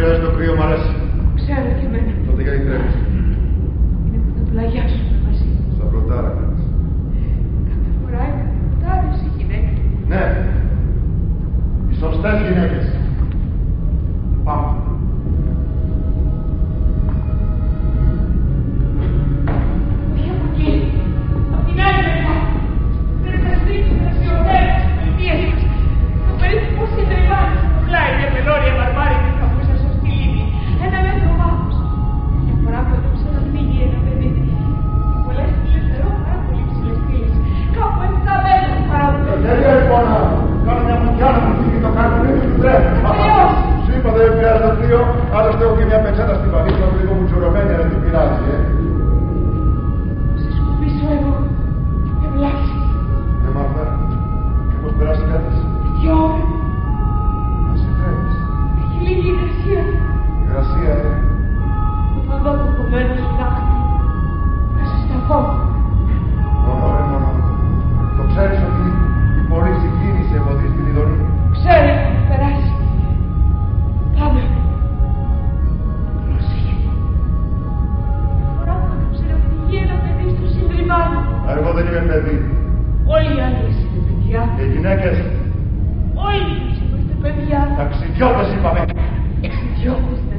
πειράζει το κρύο, μ' αρέσει. Ξέρω και εμένα. Τότε γιατί τρέχεις? Είναι που θα πλαγιάσουμε μαζί. Στα πρωτάρα κάνεις. Κάθε φορά είναι πρωτάρες οι γυναίκες. Ναι. Οι σωστές γυναίκες. Πάμε. Όχι από εκεί. Απ' την άλλη μεριά. Πρέπει να στρίψουμε, να σιωπεύουμε τις πολιτείες μας. Το περίπου πώς συντριβάνει στο πλάι μια μελώρια μπαρμπάρικη καπούσα στο στυλίδι. Ένα μέτρο βάθος. Μια φορά που έδωψε να πνίγει ένα παιδί. Και πολλές στήλες νερό, πάρα πολύ ψηλές στήλες. Κάπου 7 μέτρα παραπάνω. Τέτοια λοιπόν, κάνω μια μουτιά να μου φύγει το καρκουνί του τρέχει. Σου είπα δεν πειράζει το κρύο, άλλωστε έχω και μια πετσέτα στην βαλίτσα που λίγο μουτσουρωμένη, αλλά δεν πειράζει, Σε σκουπίσω εγώ. Ευλάξει. Ναι, Μάρθα, και πώς περάσει κάτι. 2 ώρες. Να σε τρέχεις. Έχει λίγη υγρασία. Υγρασία, Θα δω το κομμένο σου δάχτυλο. Να σε σταθώ. Μόνο, μόνο. Το ξέρεις ότι η πολύ συγκίνηση εμποδίζει την ειδονή. Ξέρω ότι θα περάσει. Πάμε. Πρόσεχε. Τη φορά που έδωψε να πνιγεί ένα παιδί στο συντριβάνι. Εγώ δεν είμαι παιδί. Όλοι οι άντρες είναι παιδιά. Και οι γυναίκες. Όλοι εμείς είμαστε παιδιά. Ταξιδιώτες είπαμε. Ταξιδιώτες.